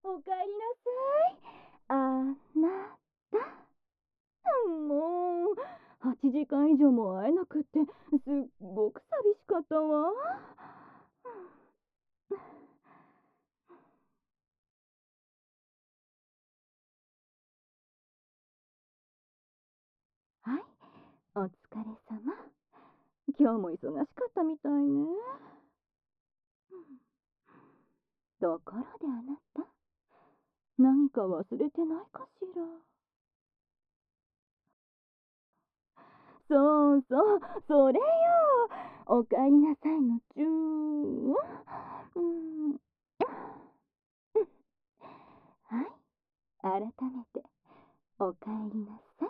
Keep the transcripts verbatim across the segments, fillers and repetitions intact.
おかえりなさい。あなた。もう、はちじかん以上も会えなくって、すっごく寂しかったわ。はい、お疲れ様。今日も忙しかったみたいね。ところであなた、何か忘れてないかしら。そうそう、それよ。おかえりなさいのちゅー。うん、はい、改めて、おかえりなさい。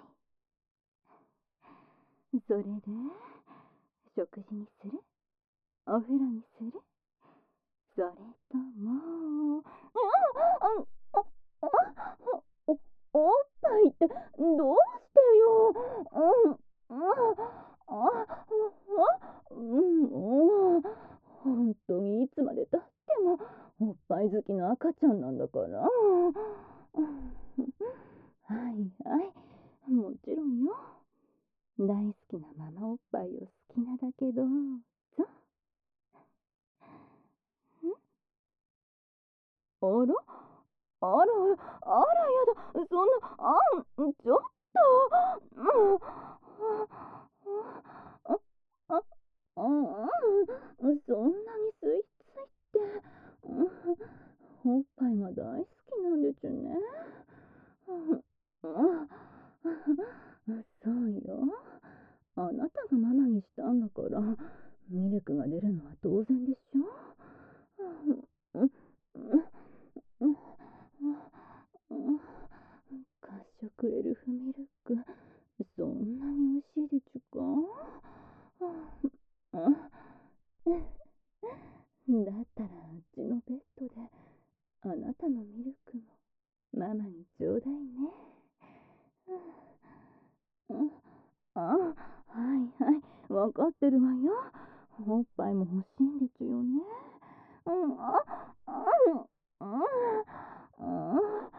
それで、食事にする？お風呂にする？それとも、ああああお、おっぱいってどうしてよ。うん、ああ、うん、もう、本当にいつまでたってもおっぱい好きの赤ちゃんなんだから。はいはい、もちろんよ。大好きなママおっぱいを好きなだけどうぞ。あらあらあら、あらやだ、そんな、あん、ちょっと、うん、あ、あ、あ、うん、そんなに吸い付いて、うん、おっぱいが大好きなんでちゅね。うん、そうよ。あなたがママにしたんだから、ミルクが出るのは当然でしょ。うん、うん、うん、褐色エルフミルク、そんなに美味しいでちゅか。だったらうちのベッドであなたのミルクもママにちょうだいね。あ、はいはい、わかってるわよ。おっぱいも欲しいんでちゅよね。うん、あ、あ、あ、あ、あ、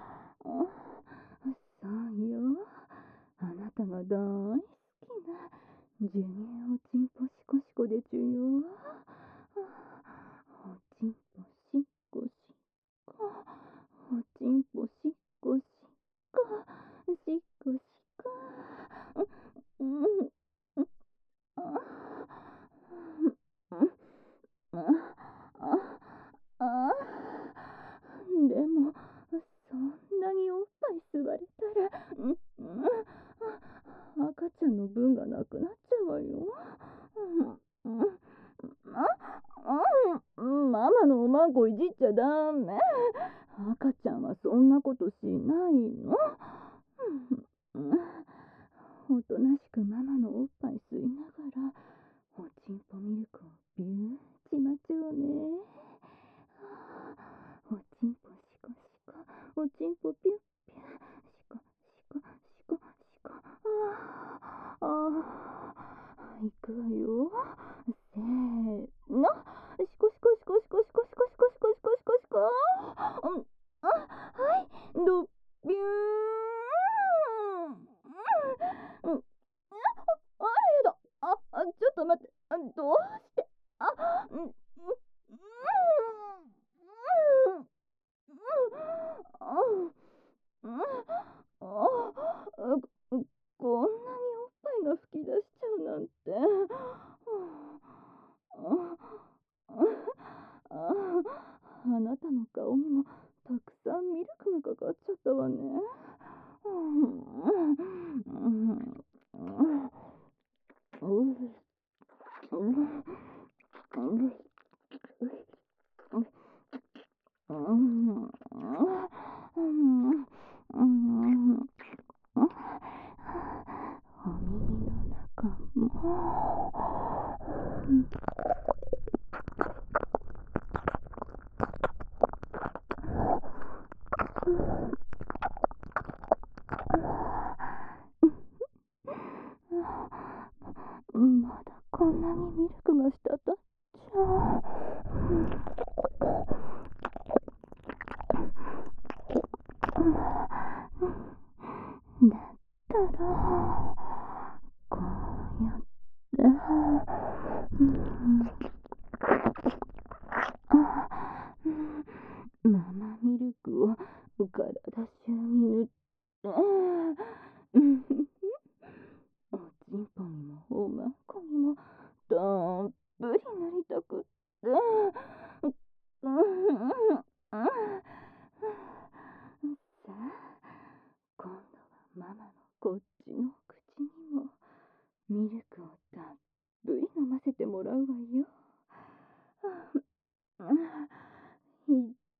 そうよ。あなたが大好きな授乳おちんぽしこしこでちゅよ。おちんぽしっこしっこ、おちんぽしっこしっこ、しっこしっこ。うん、うん、あ、うん、あ、あ、あ、でも、そんなにおっぱい吸われたら、うん、うん、赤ちゃんの分がなくなっちゃうわよ。うん、うん、あ、うん、ママのおまんこいじっちゃダメ。赤ちゃんはそんなことしないの。うん、おとなしくママのおっぱい吸いながら、おちんぽミルクをビューしまちょうね。おちんぽしこしこ、おちんぽピュッピュ、しこしこしこしこ。ああ、いくわよ。せーの、しこしこしこしこしこしこしこしこしこしこしこ。うん、あ、はい、ドビューン。うん、あらやだ。あ、あ、ちょっと待って。あ、どうして。あ、うん、うん、うん、うん、あ、うん、あ、ここんなにおっぱいが吹き出しちゃうなんて。あ、あなたの顔にもたくさんミルクがかかっちゃったわね。お耳の中も。まだこんなにミルクが滴っちゃう。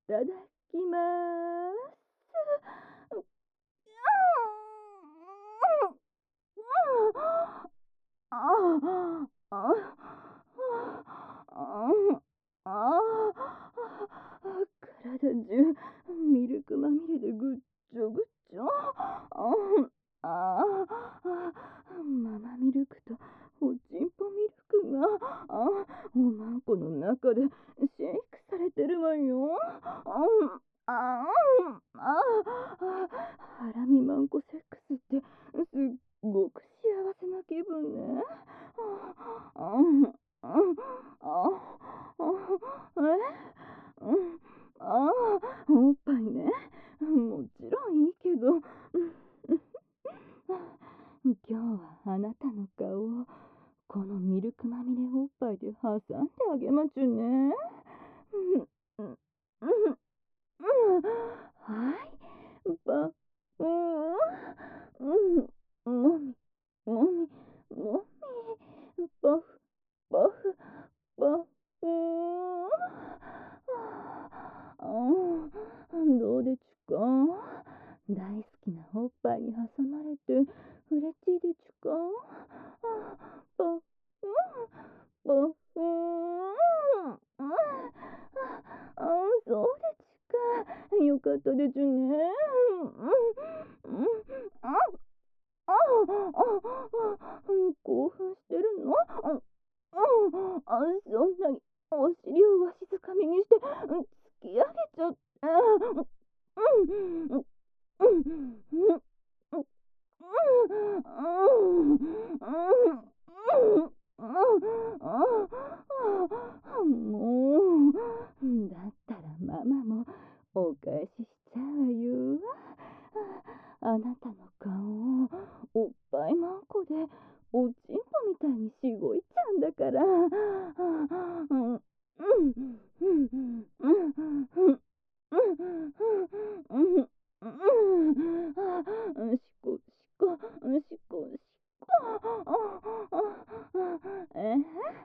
ただきまーす。ああ、ああ、ああ、体中ミルクまみれでぐっちょぐっちょ。ああ、ママミルクとおちんぽミルクが、あおまんこの中でシェイクされてるわよ。ああ、あハラミマンコセックスってすっごく幸せな気分ね。ああ、ああ、えうん、ああ、おっぱいね。もちろんいいけど、今日はあなたの顔をこのミルクまみれおっぱいで挟んであげまちゅね。うんうんうんうんはい、ば、うん、うん、もみ、もみ、もみ、ばふ、ばふ、ばふん。ああ、どうでちゅか。大好きなおっぱいに挟まれて嬉しいでちゅか。ばふん、ばふん。ああ、そうでちゅか。よかったでちゅね。うん、うん、あ、あ、あ、あ、興奮してるの？うん、うん、あ、そんなにお尻をわしづかみにして、突き上げちゃって。うん、うん、うん、うん、もう、だったらママもお返ししちゃうわよ。あなたの顔をおっぱいまんこでおちんぽみたいにしごいちゃうんだから。うん、うん、うん、うん、うん、うん、うん、うん、うん、うん、しこ、しこ、しこ、しこ。え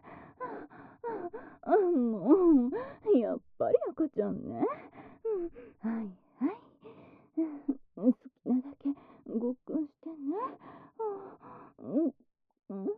もう、やっぱり赤ちゃんね。うん、はい、はい。好きなだけごっくんしてね。うん、うん、うん、うん、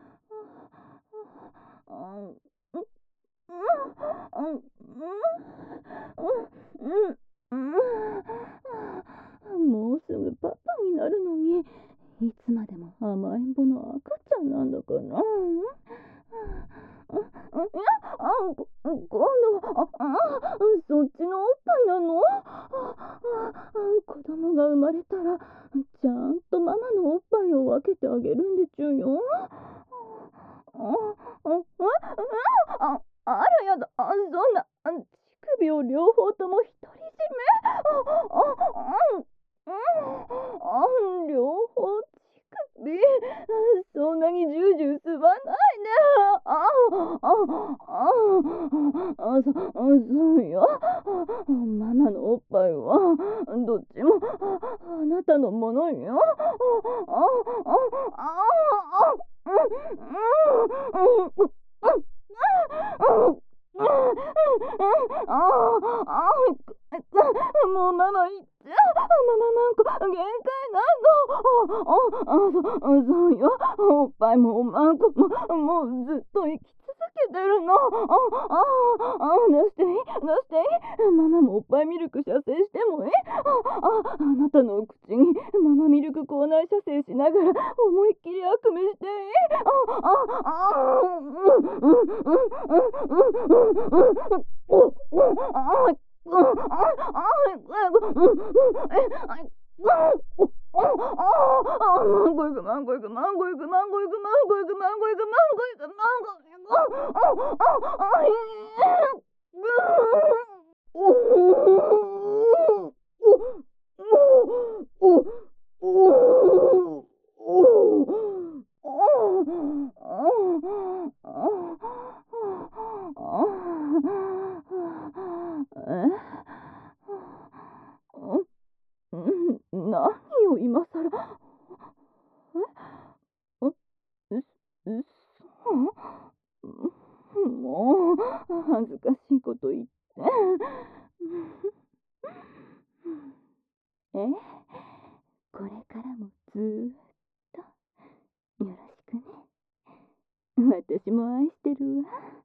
もうすぐパパになるのに、いつまでも甘えん坊の赤ちゃんなんだから。あ、あ、いや、あ、こ今度は、あ、あ、そっちのおっぱいなの？あ、あ、子供が生まれたら、ちゃんとママのおっぱいを分けてあげるんでちゅよ。あ、あ、あ、あ、あらやだ、あ、そんな、あ乳首を両方とも独り占め。あ、あ、あ、うん、あ、両方乳首。そんなにジュージュー吸わないで。あ、あ、あ、あ、そ、そうよ。ママのおっぱいは、どっちも、あなたのものよ。あ、あ、あ、あ、うん、うん、うん、うん、もうママいっちゃう。マママンコ限界なの。あ、あ、あ、そ、そうよ。おっぱいもおまんこももうずっと生き続けてるの。あ、あ、あ、出していい？出していい？ママもおっぱいミルク射精してもいい？あ、あ、あなたの口にママミルク口内射精しながら思いっきりあくびしていい？あ、あ、あ、うん、うん、うん、うん、うん、うん、うん、うん、お、お、あ、うん、あ、あ、うん、うん、え、あ、うん、お、あ、マンゴイク、マンゴイク、マンゴイク、マンゴイク、マンゴイク、マンゴイク、マンゴイク、マンゴイク、あ、あ、あ、あ、いえ、ぐー、お、お、お、お、お、何を今さら。えう、う、そうもう、恥ずかしいこと言って。 え、これからもずーっとよろしくね。私も愛してるわ。